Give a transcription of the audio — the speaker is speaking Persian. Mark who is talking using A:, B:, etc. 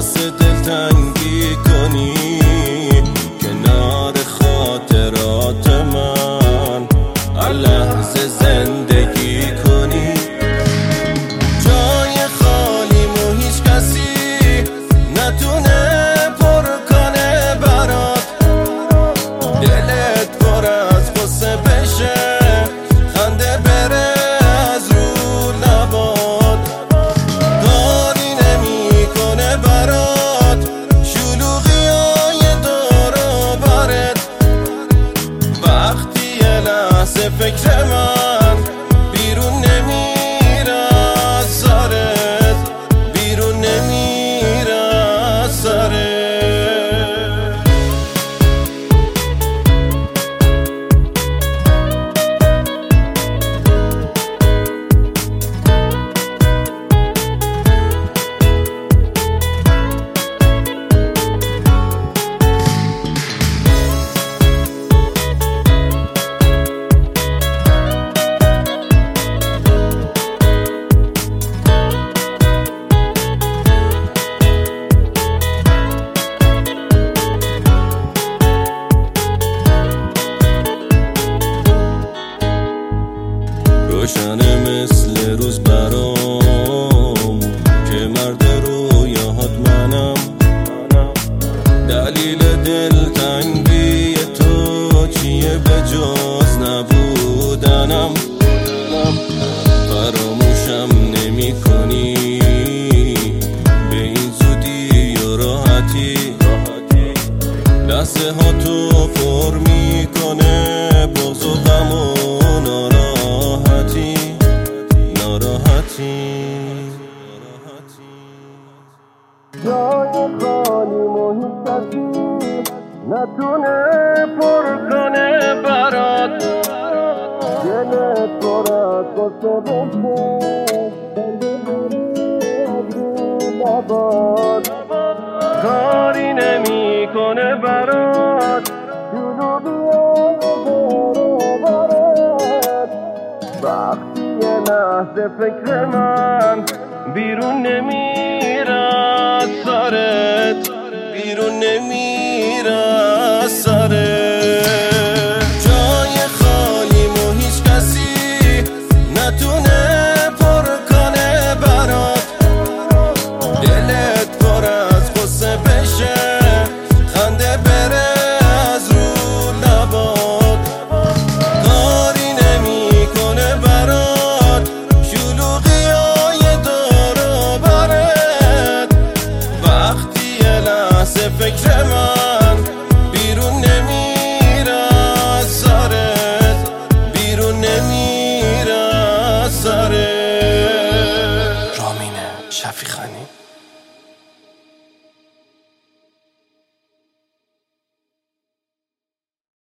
A: باعث دلتنگی کنی کنار خاطرات من هر لحظه زندگی کنی. جای خالیمو هیچ کسی نتونه پر کنه برات، دلت پر از غصه بشه، خنده بره از رو لبات، کاری نمیکنه برات شلوغی های دور و برت. وقتی یه لحظه فکر من بیرون نمیره از سرت، بیرون نمیره از سرت. روشنه مثل روز برام که مرد رویاهات منم، دلیل دلتنگی تو چیه به جز نبودنم. فراموشم نمی کنی به این زودی و راحتی، لحظه ها تو پر می کنه بغض و غم و ناراحتی. جای خالیمو هیچ کسی نتونه پر کنه برات، دلت پر از غصه بشه، لبات کاری نمیکنه برات شلوغی دور و برت. وقتی یه لحظه فکر من بیرون نمیره از سرت، بیرون نمیره